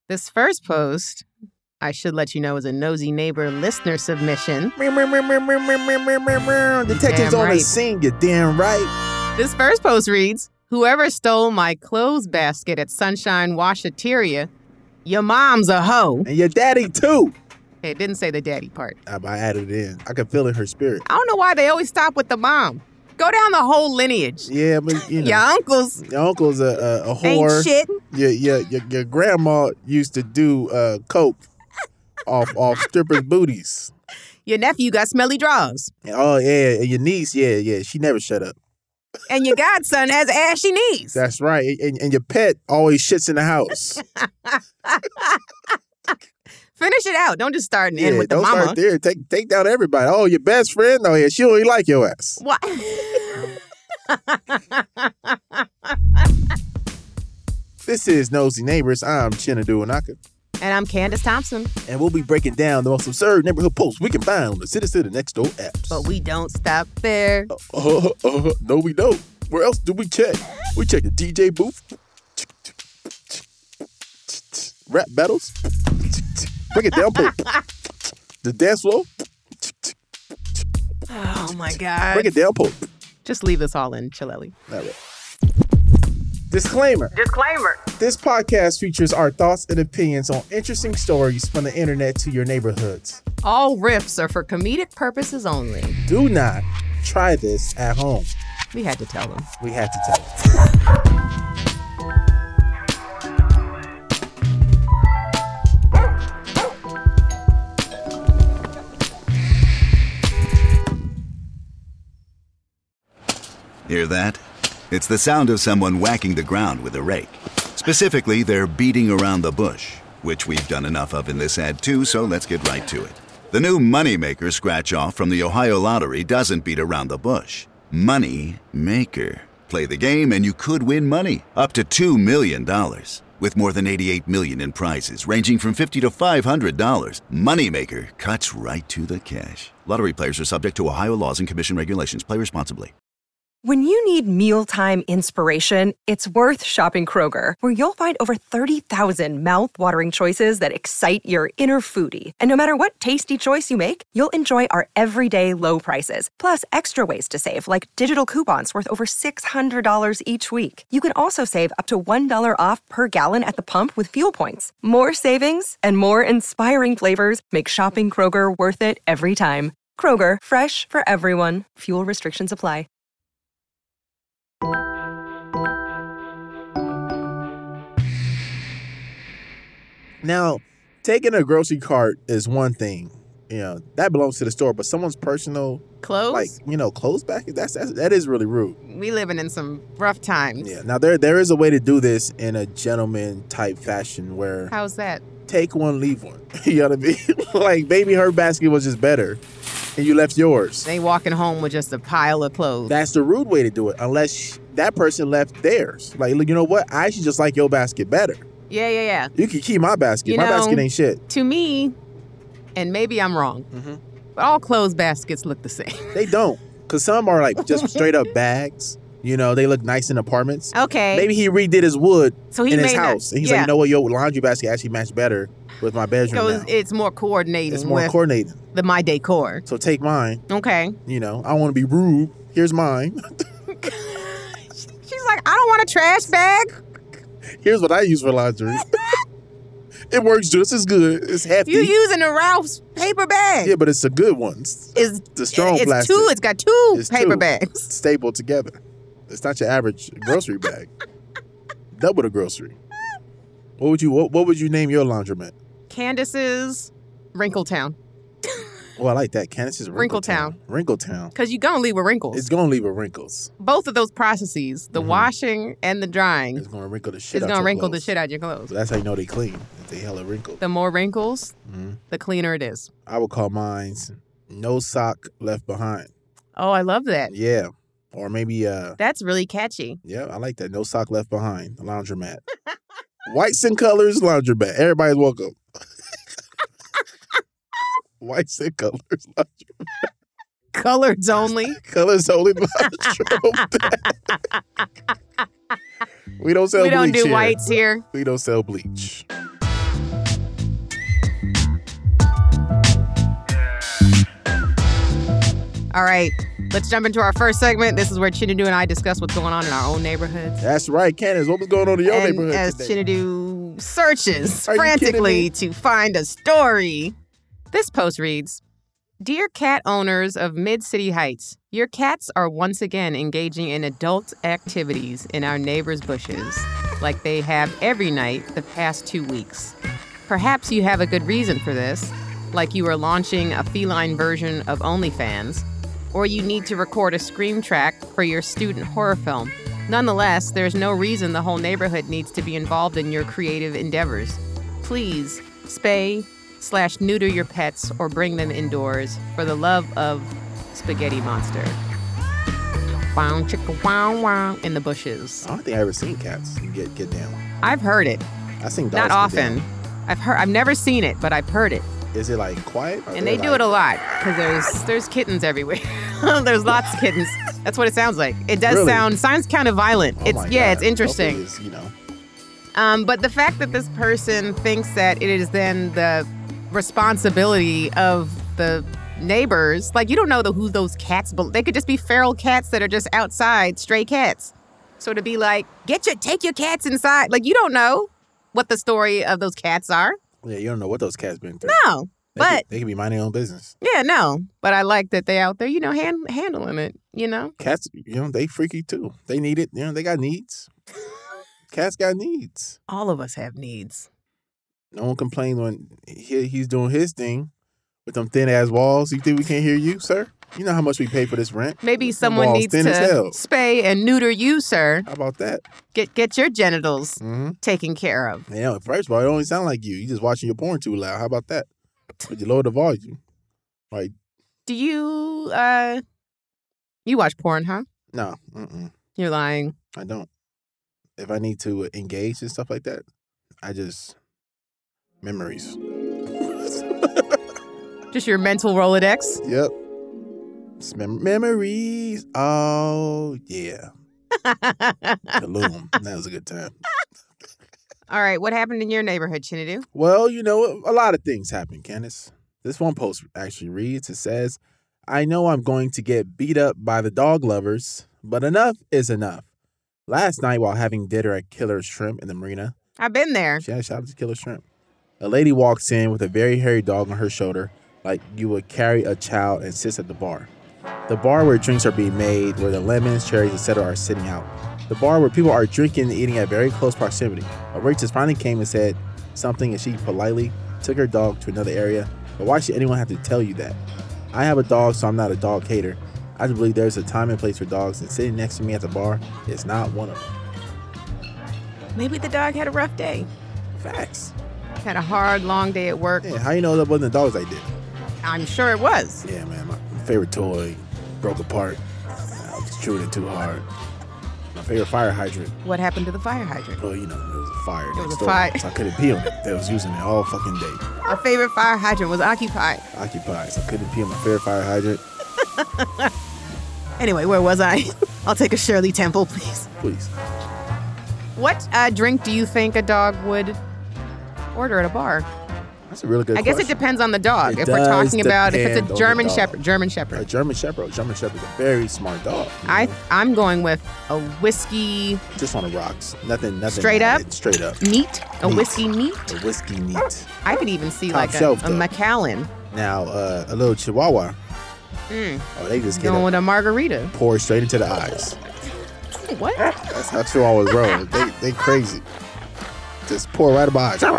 This first post, I should let you know, is a nosy neighbor listener submission. Detectives on the scene, you're damn right. This first post reads, whoever stole my clothes basket at Sunshine Washateria, your mom's a hoe. And your daddy, too. It didn't say the daddy part. I added it in. I could feel in her spirit. I don't know why they always stop with the mom. Go down the whole lineage. Yeah, but you know. Your uncle's a whore. Ain't shit. Your grandma used to do coke off strippers' booties. Your nephew got smelly drawers. Oh, yeah. And your niece, yeah. She never shut up. And your godson has ashy knees. That's right. And your pet always shits in the house. Finish it out. Don't just start and end with the don't mama. Start there. Take down everybody. Oh, your best friend? Oh, yeah, she don't even like your ass. What? This is Nosy Neighbors. I'm Chinadu Anaka. And I'm Candace Thompson. And we'll be breaking down the most absurd neighborhood posts we can find on the City Next Door apps. But we don't stop there. No, we don't. Where else do we check? We check the DJ booth. Rap battles. Break it down, please. The dance floor. Oh, my God. Break it down, Pope. Just leave this all in, Chilelli. All right. Disclaimer. This podcast features our thoughts and opinions on interesting stories from the internet to your neighborhoods. All riffs are for comedic purposes only. Do not try this at home. We had to tell them. Hear that? It's the sound of someone whacking the ground with a rake. Specifically, they're beating around the bush, which we've done enough of in this ad too, so let's get right to it. The new Moneymaker scratch-off from the Ohio Lottery doesn't beat around the bush. Money Maker. Play the game and you could win money, up to $2 million. With more than $88 million in prizes, ranging from $50 to $500, Moneymaker cuts right to the cash. Lottery players are subject to Ohio laws and commission regulations. Play responsibly. When you need mealtime inspiration, it's worth shopping Kroger, where you'll find over 30,000 mouth-watering choices that excite your inner foodie. And no matter what tasty choice you make, you'll enjoy our everyday low prices, plus extra ways to save, like digital coupons worth over $600 each week. You can also save up to $1 off per gallon at the pump with fuel points. More savings and more inspiring flavors make shopping Kroger worth it every time. Kroger, fresh for everyone. Fuel restrictions apply. Now, taking a grocery cart is one thing. You know, that belongs to the store, but someone's personal Clothes? Clothes basket, that is really rude. We living in some rough times. Yeah. Now there is a way to do this in a gentleman type fashion where How's that? take one, leave one. You know what I mean? Like maybe her basket was just better and you left yours. They walking home with just a pile of clothes. That's the rude way to do it, unless that person left theirs. Like, you know what? I actually just like your basket better. Yeah. You can keep my basket. My basket ain't shit. To me, and maybe I'm wrong, but all clothes baskets look the same. They don't. Because some are like just straight up bags. You know, they look nice in apartments. Okay. Maybe he redid his wood in his house. And he's like, yeah. you know what? Your laundry basket actually matched better with my bedroom now. It's more coordinating. It's more coordinating. The My Decor. So take mine. Okay. You know, I don't want to be rude. Here's mine. She's like, I don't want a trash bag. Here's what I use for laundry. It works just as good. It's hefty. You're using a Ralph's paper bag. Yeah, but it's a good one. It's the strong plastic. It's got two paper bags. It's stapled together. It's not your average grocery bag. Double the grocery. What would you name your laundromat? Candace's Wrinkletown. Oh, I like that. Candace's Wrinkletown. Wrinkletown. Because you're going to leave with wrinkles. It's going to leave with wrinkles. Both of those processes, the washing and the drying, it's going to wrinkle the shit out your clothes. the shit out your clothes. So that's how you know they clean. If they hella wrinkled. The more wrinkles, the cleaner it is. I would call mine No Sock Left Behind. Oh, I love that. Yeah. Or maybe... That's really catchy. Yeah, I like that. No Sock Left Behind. The laundromat. Whites and colors laundromat. Everybody's welcome. Whites and colors laundromat. Colors only. Colors only laundromat. We don't sell bleach. We don't do here. whites here. We don't sell bleach. All right, let's jump into our first segment. This is where Chinadu and I discuss what's going on in our own neighborhoods. That's right, Candace. What was going on in your neighborhood as today? Chinadu searches Are you frantically to find a story. This post reads, Dear cat owners of Mid-City Heights, your cats are once again engaging in adult activities in our neighbors' bushes, like they have every night the past 2 weeks. Perhaps you have a good reason for this, like you are launching a feline version of OnlyFans, or you need to record a scream track for your student horror film. Nonetheless, there's no reason the whole neighborhood needs to be involved in your creative endeavors. Please, spay/neuter your pets or bring them indoors for the love of Spaghetti Monster. Wow, chicka wow wow in the bushes. I don't think I ever seen cats get down. I've heard it. I seen dogs Not get often. down. I've never seen it, but I've heard it. Is it like quiet? And they do it a lot because there's kittens everywhere. There's lots of kittens. That's what it sounds like. It does Really? sounds kind of violent. Oh It's my yeah, God. it's interesting. Hopefully it's, But the fact that this person thinks that it is then the responsibility of the neighbors, like you don't know who those cats, they could just be feral cats that are just outside, stray cats. So to be like, take your cats inside, like you don't know what the story of those cats are. Yeah, you don't know what those cats been through. No, but they can be minding their own business. yeah, no. But I like that they out there, handling it. Cats, they freaky too. They need it. They got needs. Cats got needs. All of us have needs. No one complains when he's doing his thing with them thin ass walls. You think we can't hear you, sir? You know how much we pay for this rent. Maybe Them someone walls needs thin as to hell. spay and neuter you, sir. How about that? Get your genitals Mm-hmm. taken care of. First of all, it don't even sound like you. You just watching your porn too loud. How about that? But you lower the volume. Like, Do you you watch porn, huh? no, You're lying. I don't. If I need to engage and stuff like that, I just memories. Just your mental Rolodex. Yep. It's memories. Oh yeah. Loom. That was a good time. All right, what happened in your neighborhood, Chinadu? Well, a lot of things happen, Candace. This one post actually reads, it says, I know I'm going to get beat up by the dog lovers, but enough is enough. Last night, while having dinner at Killer Shrimp in the marina, I've been there. shout out to Killer Shrimp, a lady walks in with a very hairy dog on her shoulder, like you would carry a child, and sits at the bar. The bar where drinks are being made, where the lemons, cherries, etc. are sitting out. The bar where people are drinking and eating at very close proximity. A waitress finally came and said something, and she politely took her dog to another area. But why should anyone have to tell you that? I have a dog, so I'm not a dog hater. I just believe there's a time and place for dogs, and sitting next to me at the bar is not one of them. Maybe the dog had a rough day. Facts. Had a hard, long day at work. Yeah, how you know that wasn't the dogs I did? I'm sure it was. Yeah, man, my favorite toy broke apart. I was chewing it too hard. My favorite fire hydrant. What happened to the fire hydrant? Well, there was a fire It next was a door, fire. so I couldn't pee on it. They was using it all fucking day. Our favorite fire hydrant was occupied. Occupied, so I couldn't pee on my favorite fire hydrant. Anyway, where was I? I'll take a Shirley Temple, please. Please. What drink do you think a dog would order at a bar? That's a really good I guess it question. depends on the dog. It If we're does talking about if it's depend a on German the dog. Shepherd, German A Shepherd. German Shepherd. German Shepherd's a very smart dog. I'm going with a whiskey Just on the rocks. Nothing. Straight up? added. Straight up. neat, a Neat. whiskey neat. A whiskey neat. I could even see Top like shelf, a though. Macallan Now, a little Chihuahua. Oh, they just get going it with a margarita. poured straight into the eyes. What? That's how Chihuahuas roll. They crazy. Just pour right in my eyes.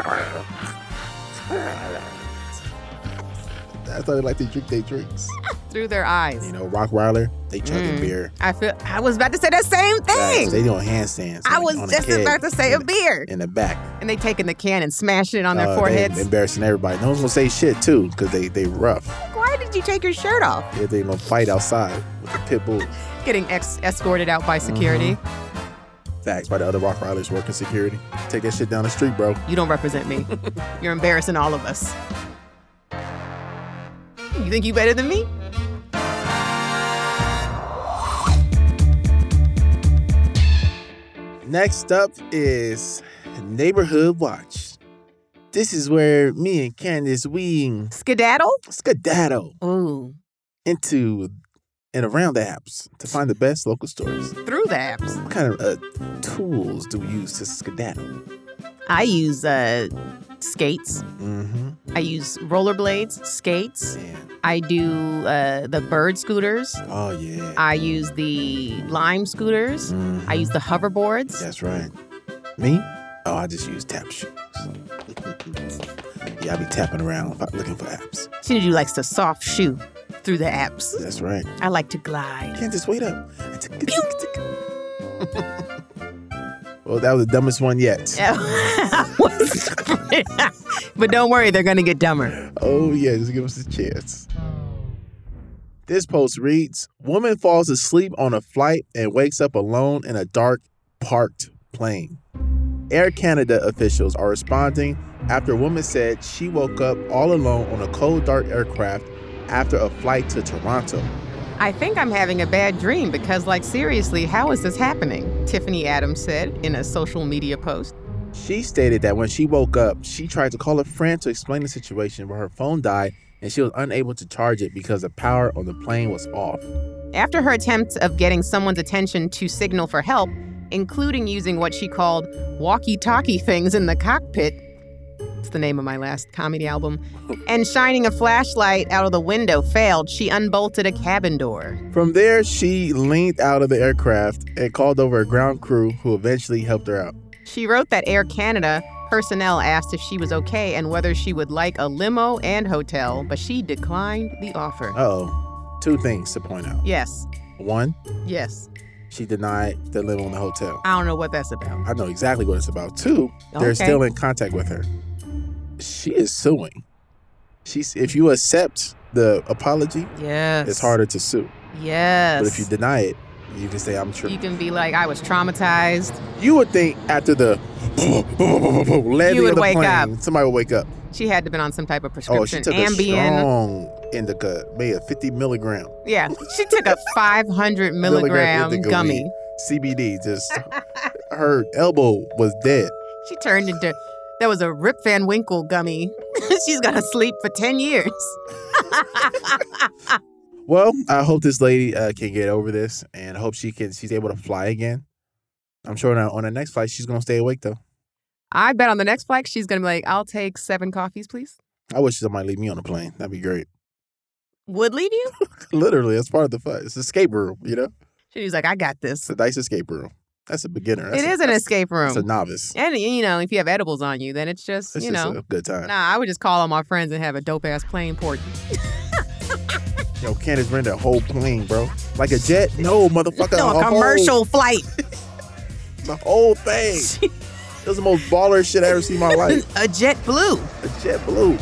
That's how they like to drink their drinks. Through their eyes. Rottweiler, they chugging beer. I was about to say the same Guys, thing. they doing handstands. I on was a just keg about to say a in- beer. in the back. And they taking the can and smashing it on their They foreheads. embarrassing everybody. No one's gonna say shit too, because they rough. Why did you take your shirt off? Yeah, they gonna fight outside with the pit bull. Getting escorted out by security. Facts by the other Rottweilers working security. Take that shit down the street, bro. You don't represent me. You're embarrassing all of us. You think you better than me? Next up is Neighborhood Watch. This is where me and Candace, we Skedaddle? skedaddle Ooh. into and around the apps to find the best local stores. Through the apps. What kind of tools do we use to skedaddle? I use skates. Mm-hmm. I use rollerblades, skates. Man. I do the bird scooters. Oh, yeah. I use the Lime scooters. Mhm. I use the hoverboards. That's right. Me? Oh, I just use tap shoes. Yeah, I be tapping around looking for apps. Shinju likes to soft shoe through the apps. That's right. I like to glide. Can't just wait up. Well, that was the dumbest one yet. But don't worry, they're going to get dumber. Oh, yeah, just give us a chance. This post reads, woman falls asleep on a flight and wakes up alone in a dark, parked plane. Air Canada officials are responding after a woman said she woke up all alone on a cold, dark aircraft after a flight to Toronto. I think I'm having a bad dream because, seriously, how is this happening? Tiffany Adams said in a social media post. She stated that when she woke up, she tried to call a friend to explain the situation, but her phone died and she was unable to charge it because the power on the plane was off. After her attempt of getting someone's attention to signal for help, including using what she called walkie-talkie things in the cockpit, it's the name of my last comedy album, and shining a flashlight out of the window failed, she unbolted a cabin door. From there, she leaned out of the aircraft and called over a ground crew who eventually helped her out. She wrote that Air Canada personnel asked if she was okay and whether she would like a limo and hotel, but she declined the offer. Uh-oh. 2 things to point out. Yes. 1, Yes. she denied the limo in the hotel. I don't know what that's about. I know exactly what it's about. 2, they're Okay. still in contact with her. She is suing. If you accept the apology, Yes. it's harder to sue. Yes. But if you deny it, you can say, I'm tripping. You can be like, I was traumatized. You would think after the landing You would of the wake plane, up. somebody would wake up. She had to have been on some type of Oh, prescription. she took Ambien. a strong indica, maybe a 50 milligram. Yeah. She took a 500 milligram indica gummy. weed. CBD, just her elbow was dead. She turned into, that was a Rip Van Winkle gummy. She's going to sleep for 10 years. Well, I hope this lady can get over this, and I hope she's able to fly again. I'm sure on the next flight she's gonna stay awake though. I bet on the next flight, she's going to be like, I'll take 7 coffees, please. I wish somebody leave me on the plane. That'd be great. Would leave you? Literally, that's part of the fun. It's an escape room, you know. She's like, I got It's this. a nice escape room. That's a beginner. It is an escape It's a room. novice. And, if you have edibles on you, then it's just, It's just a good time. Nah, I would just call all my friends and have a dope-ass plane port. Yo, Candace rented a whole plane, bro. Like a jet? No, motherfucker. No, a commercial flight. The whole thing. It was the most baller shit I ever seen in my life. A jet blue. A jet blue.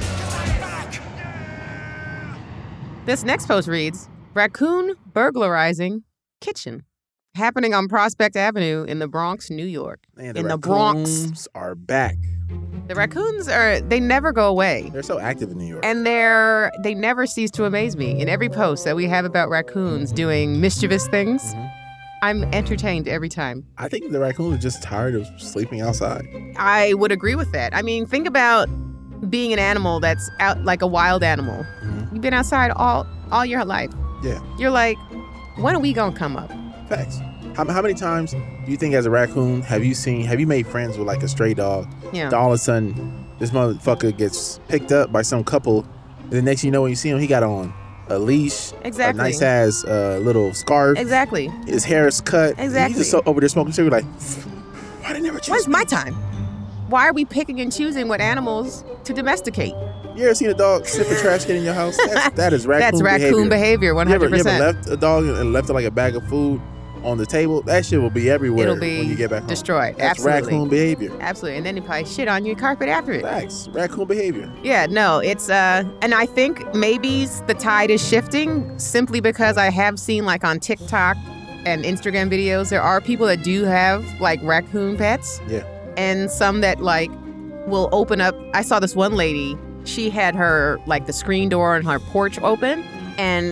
This next post reads, raccoon burglarizing kitchen. Happening on Prospect Avenue in the Bronx, New York. Man, In the Bronx. raccoons are back. The raccoons they never go away. They're so active in New York. And they never cease to amaze me. In every post that we have about raccoons doing mischievous things, I'm entertained every time. I think the raccoons are just tired of sleeping outside. I would agree with that. I mean, think about being an animal that's out like a wild animal. You've been outside all your life. Yeah, You're like, when are we gonna come up? facts. How many times do you think as a raccoon have you made friends with like a stray dog? Yeah. Then all of a sudden, this motherfucker gets picked up by some couple, and the next thing you know, when you see him, he got on a leash, Exactly. a nice ass little scarf, Exactly. his hair is cut. Exactly. He's just over there smoking cigarette like, why they never choose When's me? my time? Why are we picking and choosing what animals to domesticate? You ever seen a dog sniff a trash can in your house? That is raccoon That's raccoon behavior, 100%. You ever left a dog and left it like a bag of food on the table? That shit will be everywhere It'll be when you get back home. destroyed. That's Absolutely. raccoon behavior. Absolutely. And then you probably shit on your carpet after it. Facts. Raccoon behavior. Yeah, no, it's, and I think maybe the tide is shifting simply because I have seen like on TikTok and Instagram videos, there are people that do have like raccoon pets. Yeah. And some that like will open up. I saw this one lady, she had her, like the screen door on her porch open and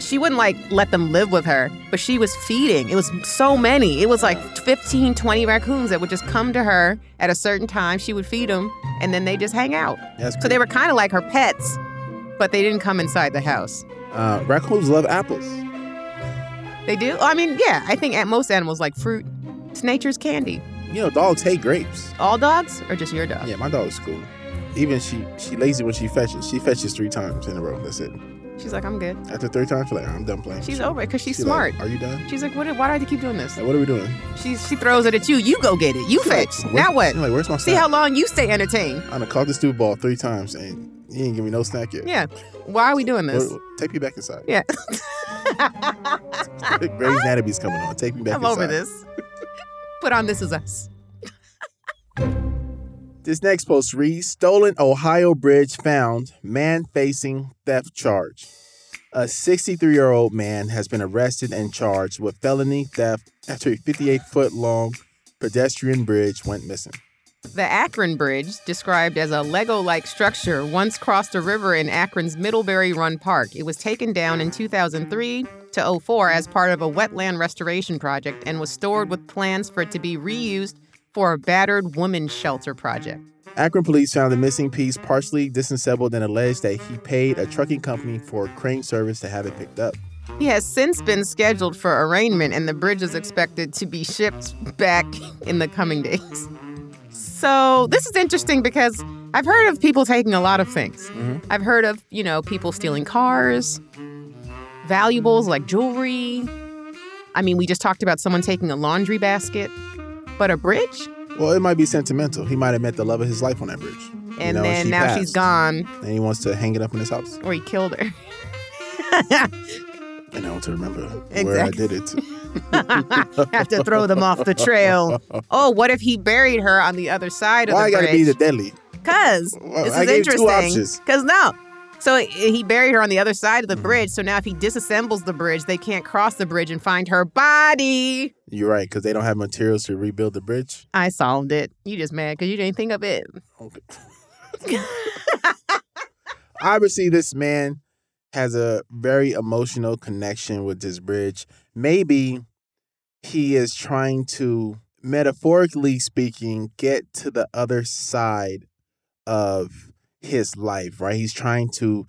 she wouldn't like let them live with her, but she was feeding. It was so many. It was like 15, 20 raccoons that would just come to her at a certain time. She would feed them, and then they just hang out. So they were kind of like her pets, but they didn't come inside the house. Raccoons love apples. They do? I mean, yeah, I think most animals like fruit. It's nature's candy. Dogs hate grapes. All dogs or just your dog? Yeah, my dog's cool. Even she lazy when she fetches. She fetches 3 times in a row. That's it. She's like, I'm good. After 3 times, she's like, I'm done playing. She's over it because she's smart. Like, are you done? She's like, why do I have to keep doing this? Like, what are we doing? She throws it at you. You go get it. You fetch. Now what? She's like, where's my snack? See how long you stay entertained. I done caught this dude ball 3 times and you ain't give me no snack yet. Yeah. Why are we doing this? Take me back inside. Yeah. Grey's Anatomy's coming on. Take me back inside. I'm over this. Put on This Is Us. This next post reads, stolen Ohio bridge found, man facing theft charge. A 63-year-old man has been arrested and charged with felony theft after a 58-foot-long pedestrian bridge went missing. The Akron Bridge, described as a Lego-like structure, once crossed a river in Akron's Middlebury Run Park. It was taken down in 2003 to 04 as part of a wetland restoration project and was stored with plans for it to be reused for a battered women's shelter project. Akron police found the missing piece partially disassembled and alleged that he paid a trucking company for crane service to have it picked up. He has since been scheduled for arraignment, and the bridge is expected to be shipped back in the coming days. So this is interesting because I've heard of people taking a lot of things. Mm-hmm. I've heard of, people stealing cars, valuables like jewelry. I mean, we just talked about someone taking a laundry basket. But a bridge? Well, it might be sentimental. He might have met the love of his life on that bridge. And then now she's gone. And he wants to hang it up in his house. Or he killed her. And I want to remember where I did it. Have to throw them off the trail. Oh, what if he buried her on the other side of the bridge? Why gotta be the deadly? Because this is interesting. Because no. So he buried her on the other side of the bridge. So now if he disassembles the bridge, they can't cross the bridge and find her body. You're right, because they don't have materials to rebuild the bridge. I solved it. You just mad because you didn't think of it. Okay. Obviously, this man has a very emotional connection with this bridge. Maybe he is trying to, metaphorically speaking, get to the other side of his life, right? He's trying to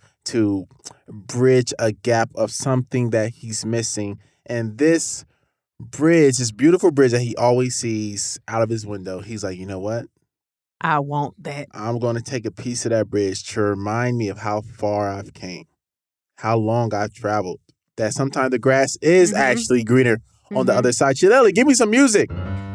bridge a gap of something that he's missing. And this bridge, this beautiful bridge that he always sees out of his window, he's like, you know what? I want that. I'm going to take a piece of that bridge to remind me of how far I've came, how long I've traveled, that sometimes the grass is actually greener on the other side. Chileli, give me some music.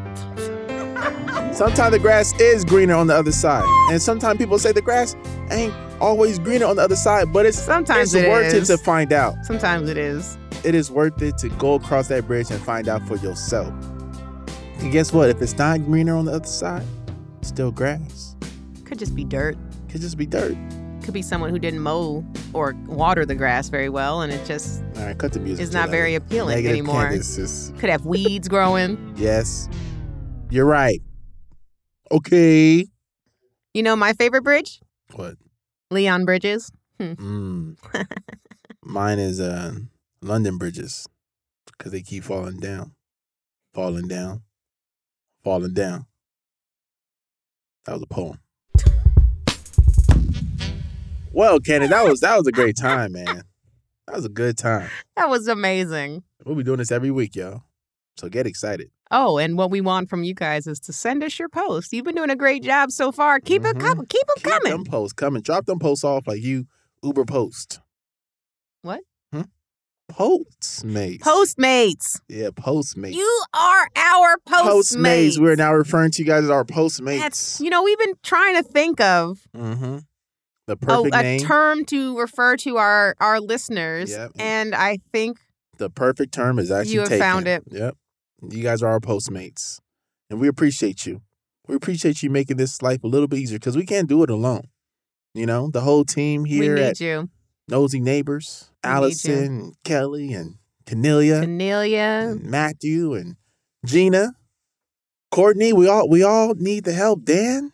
Sometimes the grass is greener on the other side. And sometimes people say the grass ain't always greener on the other side, but it's worth it to find out. Sometimes it is. It is worth it to go across that bridge and find out for yourself. And guess what? If it's not greener on the other side, it's still grass. Could just be dirt. Could just be dirt. Could be someone who didn't mow or water the grass very well, and it just all right, cut the music. Is not very appealing anymore. Could have weeds growing. Yes. You're right. Okay. You know my favorite bridge? What? Leon Bridges. Mine is London Bridges, because they keep falling down, falling down, falling down. That was a poem. Well, Kenny, that was a great time, man. That was a good time. That was amazing. We'll be doing this every week, y'all. So get excited. Oh, and what we want from you guys is to send us your posts. You've been doing a great job so far. Keep it coming. Keep them coming. Keep them posts coming. Drop them posts off like you Uber Post. What? Postmates. Postmates. Yeah, Postmates. You are our Postmates. We're now referring to you guys as our Postmates. We've been trying to think of the perfect name. A term to refer to our listeners. Yep. And I think the perfect term is actually you have found it. Yep. You guys are our Postmates. And we appreciate you. We appreciate you making this life a little bit easier because we can't do it alone. You know, the whole team here at Nosy Neighbors, Allison, Kelly, and Cornelia, and Matthew, and Gina, Courtney. We all need the help. Dan,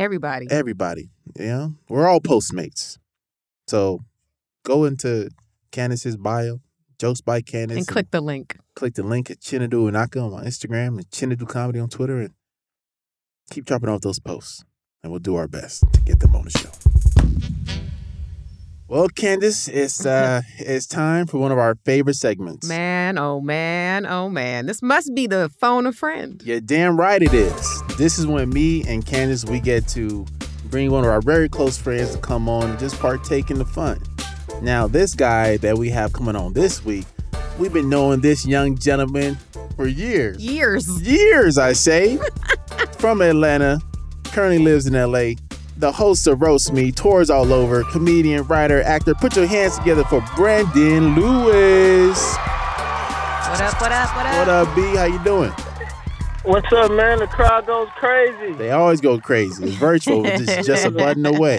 everybody. Yeah, we're all Postmates. So go into Candace's bio, Jokes by Candace. And click the link. Click the link at Chinadu Inaka on my Instagram and Chinadu Comedy on Twitter, and keep dropping off those posts, and we'll do our best to get them on the show. Well, Candace, it's time for one of our favorite segments. Man, oh man, oh man. This must be the phone a friend. You're damn right it is. This is when me and Candace, we get to bring one of our very close friends to come on and just partake in the fun. Now, this guy that we have coming on this week, we've been knowing this young gentleman for years. Years, I say. From Atlanta, currently lives in L.A., the host of Roast Me, tours all over, comedian, writer, actor. Put your hands together for Brandon Lewis. What up, what up, what up? What up, B? How you doing? What's up, man? The crowd goes crazy. They always go crazy. It's virtual, it's just a button away.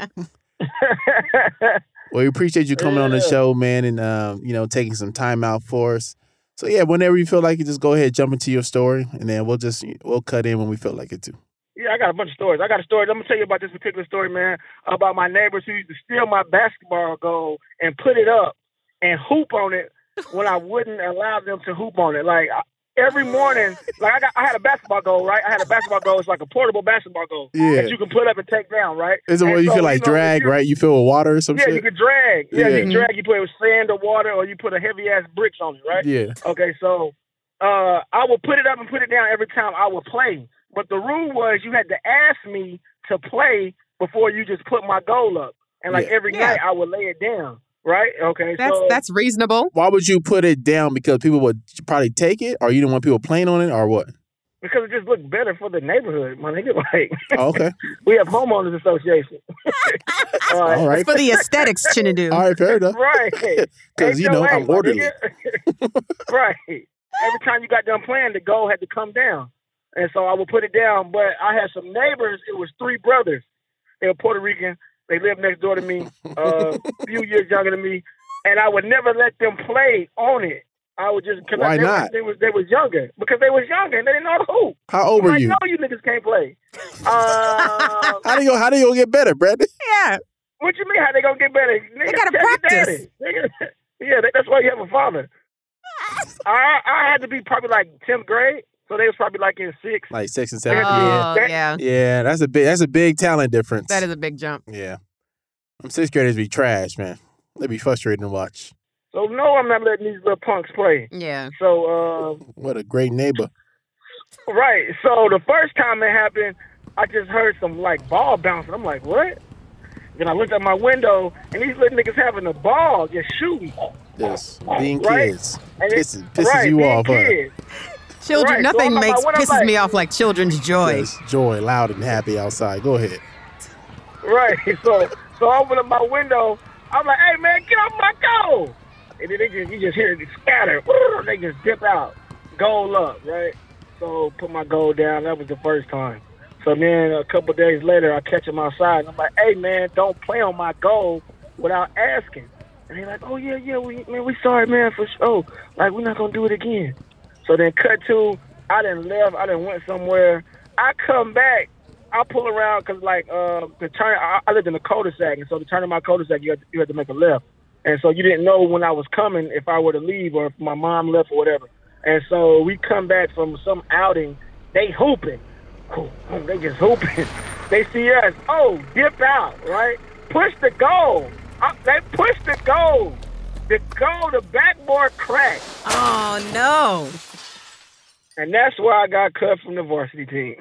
Well, we appreciate you coming on the show, man, and taking some time out for us. So yeah, whenever you feel like it, just go ahead, jump into your story, and then we'll cut in when we feel like it too. Yeah, I got a bunch of stories. I'm gonna tell you about this particular story, man, about my neighbors who used to steal my basketball goal and put it up and hoop on it when I wouldn't allow them to hoop on it. Like every morning, like I had a basketball goal, right? I had a basketball goal. It's like a portable basketball goal that you can put up and take down, right? Is it where you can drag, right? You fill with water or some shit? Yeah, you can drag. Yeah, you can drag. You put it with sand or water, or you put a heavy ass bricks on it, right? Yeah. Okay, so I would put it up and put it down every time I would play. But the rule was you had to ask me to play before you just put my goal up. And every night I would lay it down. Right? Okay. That's reasonable. Why would you put it down? Because people would probably take it, or you don't want people playing on it, or what? Because it just looked better for the neighborhood, my nigga. Like, okay. We have homeowners association. All right. It's for the aesthetics, Chinadu. All right, fair enough. Right. Because I'm orderly. Right. Every time you got done playing, the goal had to come down. And so I would put it down. But I had some neighbors. It was 3 brothers. They were Puerto Rican. They lived next door to me, a few years younger than me. And I would never let them play on it. I would just... Why not? They was younger. Because they was younger and they didn't know the hoop. How old were you? I know you niggas can't play. How do you gonna get better, Brandon? Yeah. What you mean how they gonna get better? They gotta practice. Yeah, that's why you have a father. I had to be probably like 10th grade. So they was probably like in 6th. Like 6th and 7th. Yeah. Yeah, that's a big talent difference. That is a big jump. Yeah. 6th graders be trash, man. They be frustrating to watch. So no, I'm not letting these little punks play. Yeah. So what a great neighbor. Right. So the first time it happened, I just heard some like ball bouncing. I'm like, what? Then I looked out my window and these little niggas having a ball just shooting. Yes. Being kids. Pisses right, you off, kids. Children, right. nothing So pisses me off like children's joy. Yes, joy, loud and happy outside. Go ahead. Right. So I open up my window. I'm like, hey, man, get off my goal. And then you just hear it scatter. They just dip out. Goal up, right? So put my goal down. That was the first time. So then a couple of days later, I catch them outside. And I'm like, hey, man, don't play on my goal without asking. And they're like, oh, yeah, we sorry, man, for sure. Like, we're not going to do it again. So then cut to, I done left, I done went somewhere. I come back, I pull around because like I lived in a cul-de-sac, and so to turn in my cul-de-sac, you had to make a left. And so you didn't know when I was coming if I were to leave or if my mom left or whatever. And so we come back from some outing, they hooping. They just hooping. They see us, dip out, right? Push the goal. They push the goal. The backboard cracked. Oh, no. And that's why I got cut from the varsity team.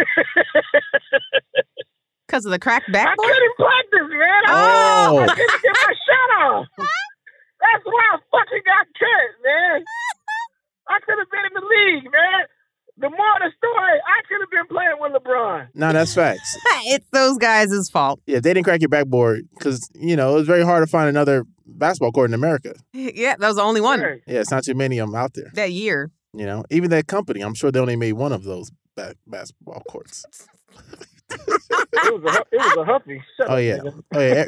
Because of the cracked backboard? I couldn't practice, man. I couldn't get my shot off. That's why I fucking got cut, man. I could have been in the league, man. The more the story, I could have been playing with LeBron. No, that's facts. It's those guys' fault. Yeah, they didn't crack your backboard because, it was very hard to find another basketball court in America. Yeah, that was the only one. Right. Yeah, it's not too many of them out there. That year. Even that company, I'm sure they only made one of those basketball courts. It was a Huffy. Shut up, yeah. nigga.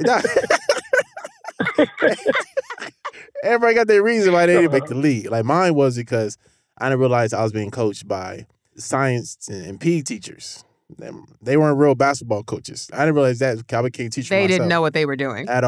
Oh, yeah. Everybody got their reason why they didn't make the league. Like mine was because I didn't realize I was being coached by science and PE teachers. They weren't real basketball coaches. I didn't realize that. I became a teacher They myself. didn't know what they were doing. At all.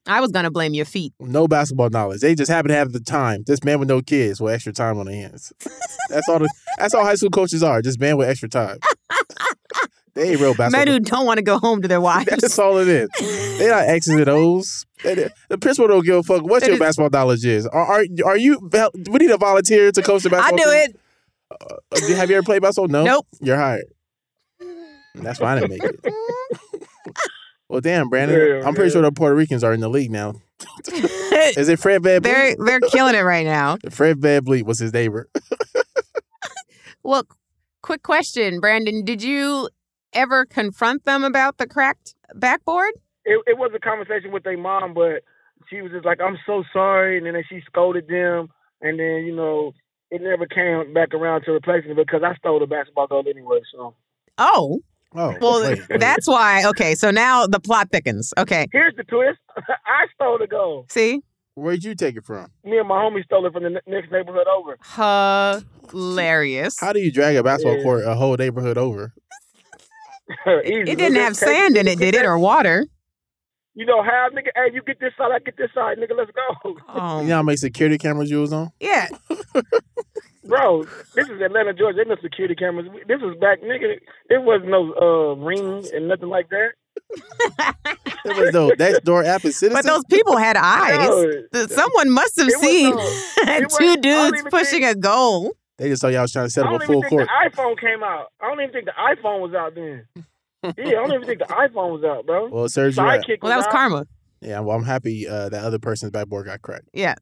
I was going to blame your feet. No basketball knowledge. They just happen to have the time. This man with no kids with extra time on their hands. That's all high school coaches are. Just men with extra time. They ain't real basketball. Men who don't want to go home to their wives. That's all it is. They not X's and O's. The principal don't give a fuck what your basketball knowledge is. Are you? We need a volunteer to coach the basketball I do team. it. Have you ever played basketball? No. Nope. You're hired. That's why I didn't make it. Well, damn, Brandon. Yeah, I'm pretty sure the Puerto Ricans are in the league now. Is it Fred VanVleet? They're killing it right now. Fred VanVleet was his neighbor. Well, quick question, Brandon. Did you ever confront them about the cracked backboard? It was a conversation with their mom, but she was just like, I'm so sorry. And then she scolded them. And then, it never came back around to replacing it because I stole the basketball goal anyway. So. Oh. Oh, Well, wait. that's why. Okay, so now the plot thickens. Okay. Here's the twist. I stole the goal. See? Where'd you take it from? Me and my homie stole it from the next neighborhood over. Hilarious. How do you drag a basketball court a whole neighborhood over? Easy. It didn't have sand in it, did it, or water? You know how, nigga? Hey, you get this side, I get this side, nigga. Let's go. Oh, You know how many security cameras you was on? yeah. Bro, this is Atlanta, Georgia. There's no security cameras. This was back, nigga. There was no ring and nothing like that. There was no next door app and Citizen. But those people had eyes. No. Someone must have It was seen no- it was- two I don't dudes even pushing a goal. They just thought y'all was trying to set I up don't a even full think court. the iPhone came out. I don't even think the iPhone was out then. Yeah, I don't even think the iPhone was out, bro. Well, it serves you right. Sidekick Well, that was out. karma. Yeah, well, I'm happy that other person's backboard got cracked. Yeah.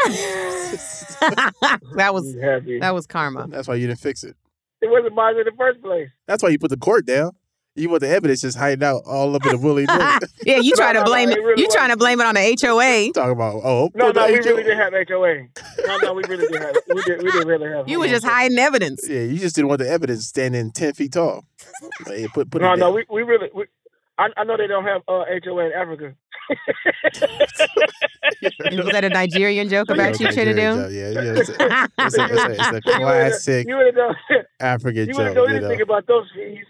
that was Happy. karma. That's why you didn't fix it. It wasn't mine in the first place. That's why you put the court down. You want the evidence just hiding out all up in the willy nilly. Yeah, you trying to No, blame it really you trying to blame it on the HOA. Talking about No, put the we HOA. really didn't have HOA. No, we really didn't have it. We didn't really have You were just hiding evidence. Yeah, you just didn't want the evidence standing 10 feet tall. Hey, put it No, down. we really. I know they don't have HOA in Africa. Was that a Nigerian joke about you, Chinadu? Yeah, it's a classic You really don't. African You joke. really know anything about those fees.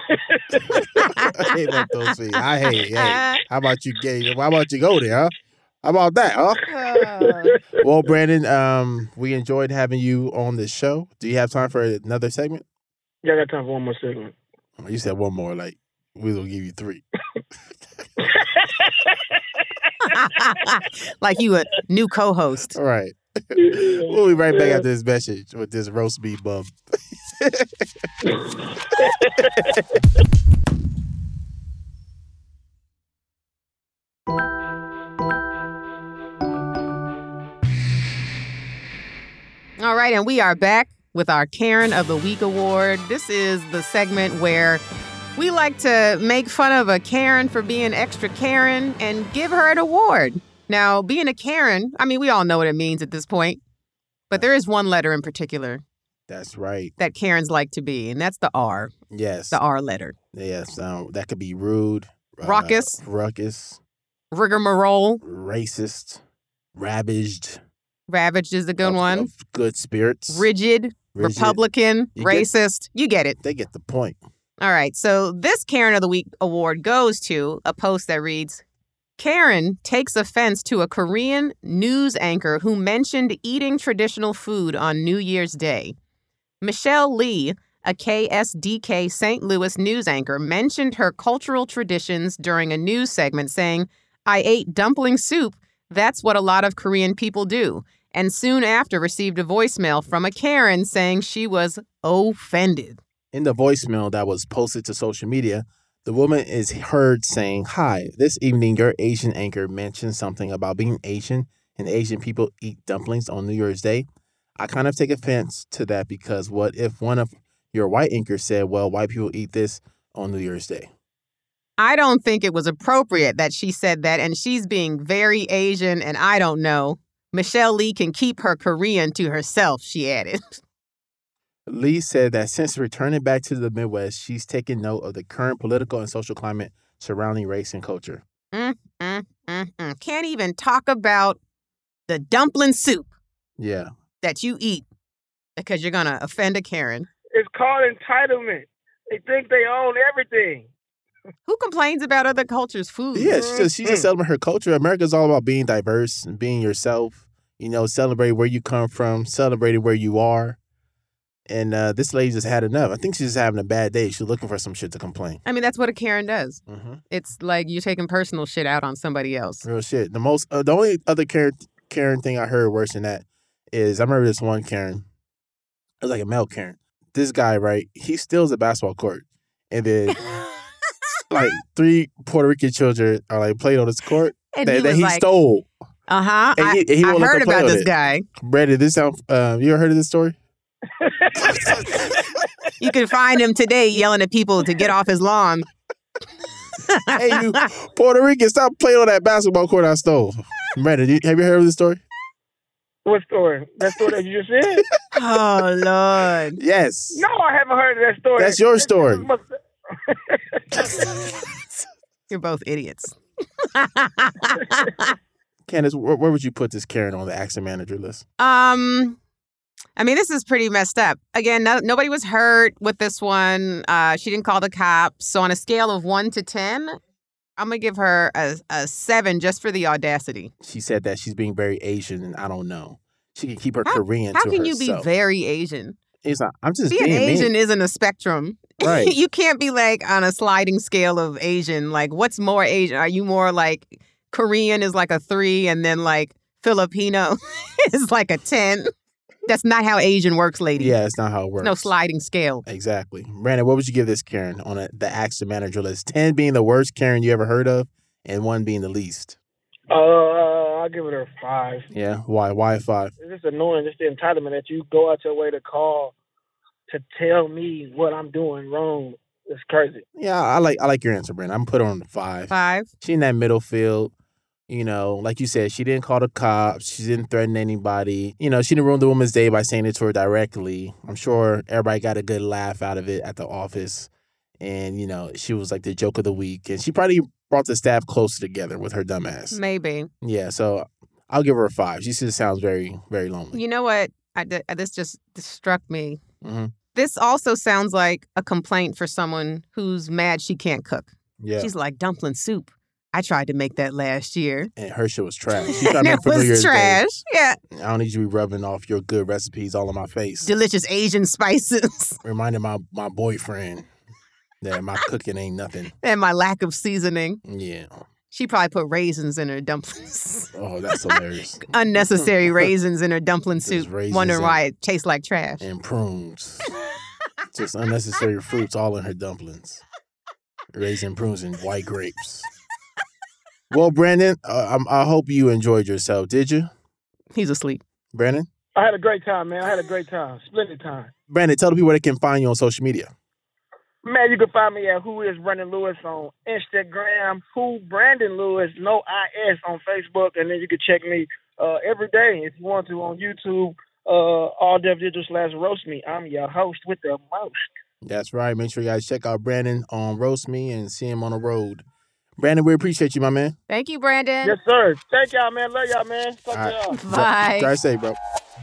I hate about those feet. I hate it. Hey, how about you go there, huh? How about that, huh? Well, Brandon, we enjoyed having you on this show. Do you have time for another segment? Yeah, I got time for one more segment. You said one more, like we're gonna give you 3. Like you a new co-host. All right. We'll be right back after this message with this roast beef bum. All right, and we are back with our Karen of the Week award. This is the segment where we like to make fun of a Karen for being extra Karen and give her an award. Now, being a Karen, I mean, we all know what it means at this point, but there is one letter in particular That's right. that Karens like to be, and that's the R, Yes. the R letter. Yes. That could be rude, Raucous. ruckus, Rigmarole, racist, ravaged. ravaged is a good of- one. of good spirits. Rigid, Republican, You get- racist. You get it. They get the point. All right, so this Karen of the Week award goes to a post that reads, Karen takes offense to a Korean news anchor who mentioned eating traditional food on New Year's Day. Michelle Lee, a KSDK St. Louis news anchor, mentioned her cultural traditions during a news segment, saying, I ate dumpling soup. That's what a lot of Korean people do. And soon after received a voicemail from a Karen saying she was offended. In the voicemail that was posted to social media, the woman is heard saying, Hi, this evening your Asian anchor mentioned something about being Asian and Asian people eat dumplings on New Year's Day. I kind of take offense to that because what if one of your white anchors said, well, white people eat this on New Year's Day? I don't think it was appropriate that she said that, and she's being very Asian, and I don't know. Michelle Lee can keep her Korean to herself, she added. Lee said that since returning back to the Midwest, she's taken note of the current political and social climate surrounding race and culture. Can't even talk about the dumpling soup Yeah. that you eat because you're going to offend a Karen. It's called entitlement. They think they own everything. Who complains about other cultures' food? Yeah, she's just celebrating her culture. America's all about being diverse and being yourself. Celebrate where you come from, celebrating where you are. And this lady just had enough. I think she's just having a bad day. She's looking for some shit to complain. I mean, that's what a Karen does. Mm-hmm. It's like you're taking personal shit out on somebody else. Real shit. The only other Karen thing I heard worse than that is I remember this one Karen. It was like a male Karen. This guy, right? He steals a basketball court, and then like 3 Puerto Rican children are like playing on this court And that he like, stole. Uh-huh. And he I won't let heard them play about with this it. guy. Brandon, this sound. You ever heard of this story? You can find him today yelling at people to get off his lawn. Hey, you Puerto Rican, stop playing on that basketball court I stole. Brandon, have you heard of this story? What story? That story that you just said? Oh, Lord. Yes. No, I haven't heard of that story. That's your story. You're both idiots. Candace, where would you put this Karen on the accident manager list? I mean, this is pretty messed up. Again, nobody was hurt with this one. She didn't call the cops. So on a scale of 1 to 10, I'm going to give her a 7 just for the audacity. She said that she's being very Asian, and I don't know. She can keep her Korean to How herself. can you be very Asian? It's like, I'm just Being being Asian me. isn't a spectrum. Right. You can't be like on a sliding scale of Asian. Like, what's more Asian? Are you more like Korean is like a 3 and then like Filipino is like a 10? That's not how Asian works, lady. Yeah, that's not how it works. No sliding scale. Exactly. Brandon, what would you give this Karen on the accident manager list? 10 being the worst Karen you ever heard of, and 1 being the least. I'll give it a 5. Yeah? Why? Why 5? It's just annoying, just the entitlement that you go out your way to call to tell me what I'm doing wrong. It's crazy. Yeah, I like your answer, Brandon. I'm put her on the 5. 5. She in that middle field. Like you said, she didn't call the cops. She didn't threaten anybody. She didn't ruin the woman's day by saying it to her directly. I'm sure everybody got a good laugh out of it at the office. And, she was like the joke of the week. And she probably brought the staff closer together with her dumbass. Maybe. Yeah, so I'll give her a 5. She just sounds very, very lonely. You know what? This just struck me. Mm-hmm. This also sounds like a complaint for someone who's mad she can't cook. Yeah. She's like, dumpling soup. I tried to make that last year. And her shit was trash. She tried to And make it for New Year's was trash. Day. Yeah. I don't need you to be rubbing off your good recipes all on my face. Delicious Asian spices. Reminding my boyfriend that my cooking ain't nothing. And my lack of seasoning. Yeah. She probably put raisins in her dumplings. Oh, that's hilarious. Unnecessary raisins in her dumpling soup. raisins Wondering and- why it tastes like trash. And prunes. Just unnecessary fruits all in her dumplings. Raisin prunes and white grapes. Well, Brandon, I hope you enjoyed yourself. Did you? He's asleep. Brandon? I had a great time, man. I had a great time. Splendid time. Brandon, tell the people where they can find you on social media. Man, you can find me at Who Is Brandon Lewis on Instagram, Who Brandon Lewis, no IS on Facebook, and then you can check me every day if you want to on YouTube, All Dev Digital /Roast Me. I'm your host with the most. That's right. Make sure you guys check out Brandon on Roast Me and see him on the road. Brandon, we appreciate you, my man. Thank you, Brandon. Yes, sir. Thank y'all, man. Love y'all, man. Fuck All right. y'all. Bye. Drive safe, bro.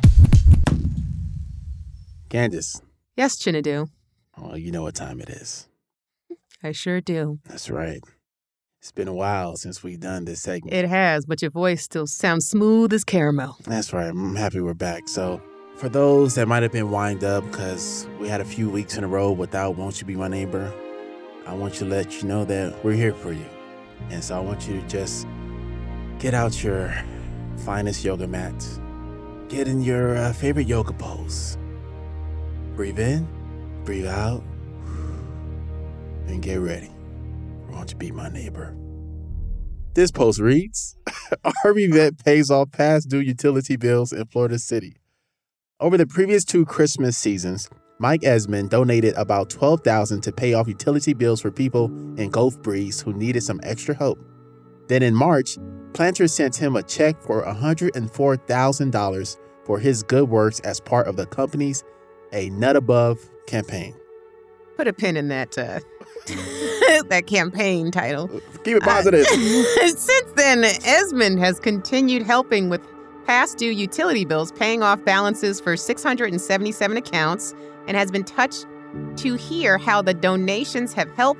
Candace. Yes, Chinadu. Oh, you know what time it is. I sure do. That's right. It's been a while since we've done this segment. It has, but your voice still sounds smooth as caramel. That's right. I'm happy we're back. So for those that might have been wind up because we had a few weeks in a row without Won't You Be My Neighbor, I want to let you know that we're here for you. And so I want you to just get out your finest yoga mat. Get in your favorite yoga pose. Breathe in, breathe out, and get ready. Won't you be my neighbor? This post reads, RV Vet pays off past due utility bills in Florida City. Over the previous 2 Christmas seasons, Mike Esmond donated about $12,000 to pay off utility bills for people in Gulf Breeze who needed some extra help. Then in March, Planters sent him a check for $104,000 for his good works as part of the company's A Nut Above campaign. Put a pin in that that campaign title. Keep it positive. Since then, Esmond has continued helping with past due utility bills, paying off balances for 677 accounts, and has been touched to hear how the donations have helped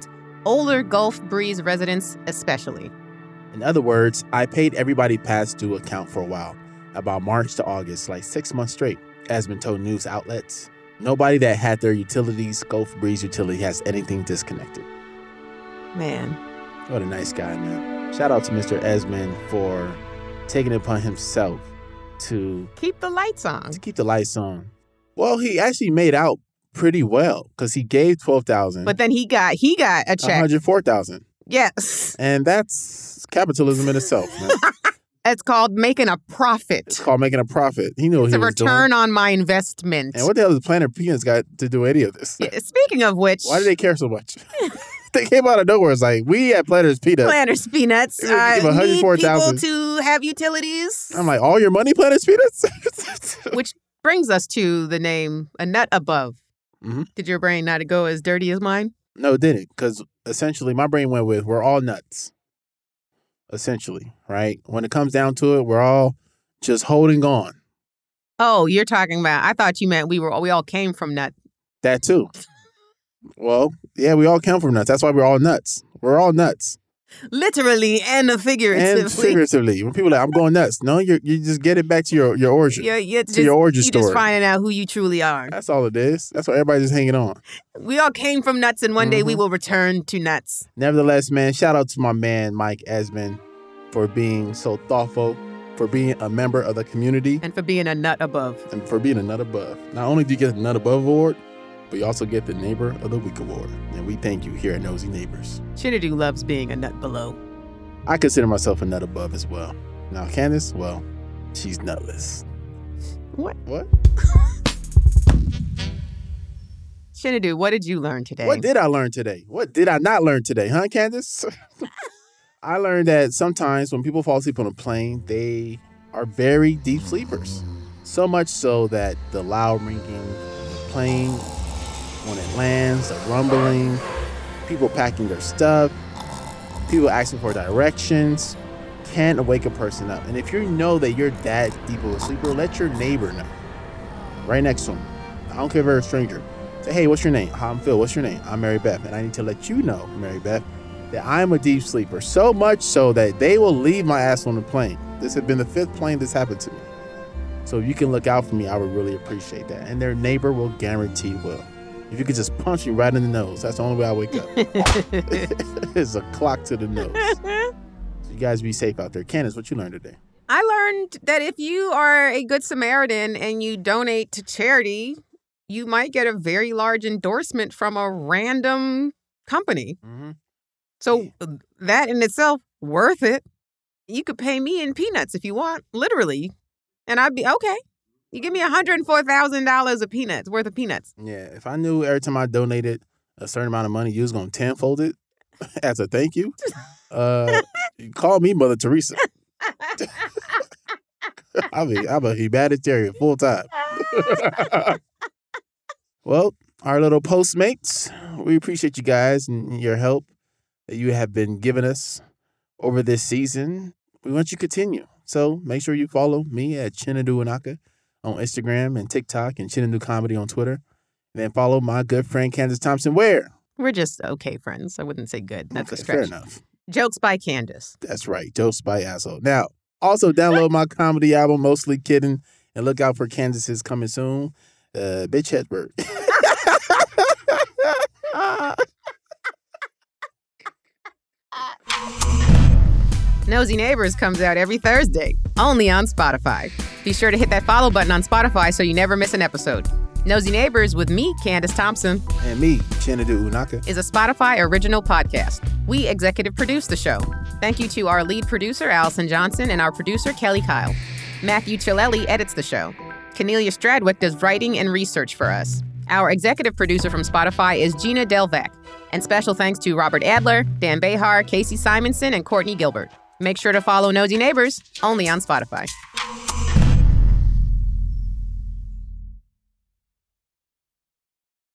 older Gulf Breeze residents especially. In other words, I paid everybody past due account for a while, about March to August, like 6 months straight. Esmond told news outlets. Nobody that had their utilities, Gulf Breeze utility, has anything disconnected. Man. What a nice guy, man. Shout out to Mr. Esmond for taking it upon himself to keep the lights on. Well, he actually made out pretty well because he gave $12,000. But then he got a check. $104,000. Yes. And that's capitalism in itself, man. It's called making a profit. He knew what he was doing. It's a return on my investment. And what the hell does Planet Peanuts got to do any of this? Yeah, speaking of which, why do they care so much? They came out of nowhere. It's like, we at Planters Peanuts need people to have utilities. I'm like, all your money, Planters Peanuts? Which brings us to the name A Nut Above. Mm-hmm. Did your brain not go as dirty as mine? No, it didn't. Because essentially, my brain went with, we're all nuts. Essentially, right? When it comes down to it, we're all just holding on. Oh, you're talking about, I thought you meant we all came from nuts. That too. Well, yeah, we all come from nuts. That's why we're all nuts. We're all nuts. Literally and figuratively. When people are like, I'm going nuts. No, you just get it back to your origin. Your origin story. You're just finding out who you truly are. That's all it is. That's why everybody's just hanging on. We all came from nuts, and one day we will return to nuts. Nevertheless, man, shout out to my man, Mike Esmond, for being so thoughtful, for being a member of the community. And for being a nut above. Not only do you get the Nut Above Award, but you also get the Neighbor of the Week Award. And we thank you here at Nosy Neighbors. Chinadu loves being a nut below. I consider myself a nut above as well. Now, Candace, well, she's nutless. What? Chinadu, what did you learn today? What did I learn today? What did I not learn today, huh, Candace? I learned that sometimes when people fall asleep on a plane, they are very deep sleepers. So much so that the loud ringing of the plane, when it lands, the rumbling, people packing their stuff, people asking for directions, can wake a person up. And if you know that you're that deep of a sleeper, let your neighbor know. Right next to him. I don't care if you're a stranger. Say, hey, what's your name? Hi, I'm Phil. What's your name? I'm Mary Beth. And I need to let you know, Mary Beth, that I'm a deep sleeper. So much so that they will leave my ass on the plane. This has been the 5th plane this happened to me. So if you can look out for me, I would really appreciate that. And their neighbor will guarantee will. If you could just punch me right in the nose, that's the only way I wake up. It's a clock to the nose. So you guys be safe out there. Candace, what you learned today? I learned that if you are a good Samaritan and you donate to charity, you might get a very large endorsement from a random company. Mm-hmm. So that in itself, worth it. You could pay me in peanuts if you want, literally. And I'd be, okay. You give me $104,000 of peanuts, worth of peanuts. Yeah, if I knew every time I donated a certain amount of money, you was going to tenfold it as a thank you, call me Mother Teresa. I'm a humanitarian full time. Well, our little Postmates, we appreciate you guys and your help that you have been giving us over this season. We want you to continue. So make sure you follow me at Chinadu Inaka on Instagram and TikTok, and Chinadu Comedy on Twitter. And then follow my good friend Candace Thompson where? We're just okay friends. I wouldn't say good. That's okay, a stretch. Fair enough. Jokes by Candace. That's right. Jokes by Asshole. Now, also download my comedy album, Mostly Kidding, and look out for Candace's coming soon. Bitch Hedberg. Nosy Neighbors comes out every Thursday, only on Spotify. Be sure to hit that follow button on Spotify so you never miss an episode. Nosy Neighbors with me, Candace Thompson. And me, Chinadu Unaka. Is a Spotify original podcast. We executive produce the show. Thank you to our lead producer, Allison Johnson, and our producer, Kelly Kyle. Matthew Chilelli edits the show. Cornelia Stradwick does writing and research for us. Our executive producer from Spotify is Gina Delvac. And special thanks to Robert Adler, Dan Behar, Casey Simonson, and Courtney Gilbert. Make sure to follow Nosy Neighbors, only on Spotify.